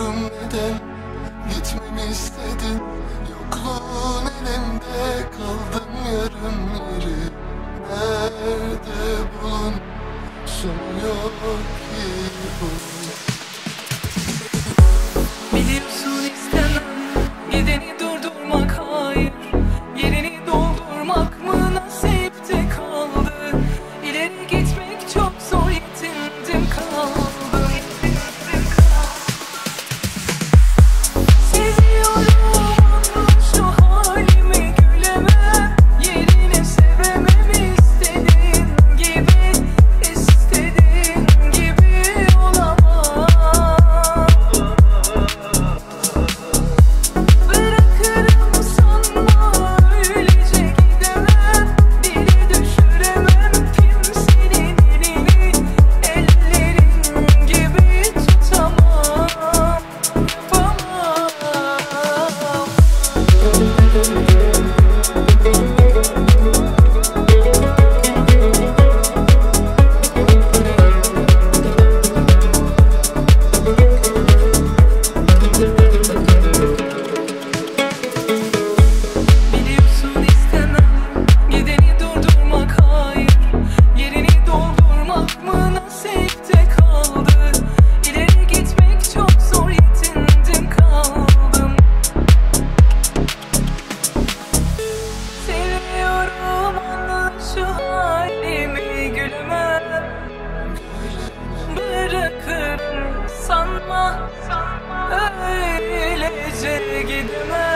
Bilmiyorum neden gitmemi istedin. Yokluğun elimde kaldım yarım yeri. Nerede bulun, sonu yok ki bunun. Biliyorsun istemem gideni durdurmak, hayır. Yerini doldurmak mı nasipte kaldı? İleri gitmek çok zor, yetindim kaldım. Seviyorum ama şu halimi gülemem. Yerini sevemem, istediğin gibi olamam. Bırakırım sanma, öylece gidemem. Dili düşüremem kimsenin elini. Ellerin gibi tutamam, Biliyorsun istemem gideni durdurmak, hayır. Yerini doldurmak mı nasipte kaldı? İleri gitmek çok zor, yetindim kaldım. Seviyorum anla şu halimi gülemem. Bırakırım sanma, öylece gidemem.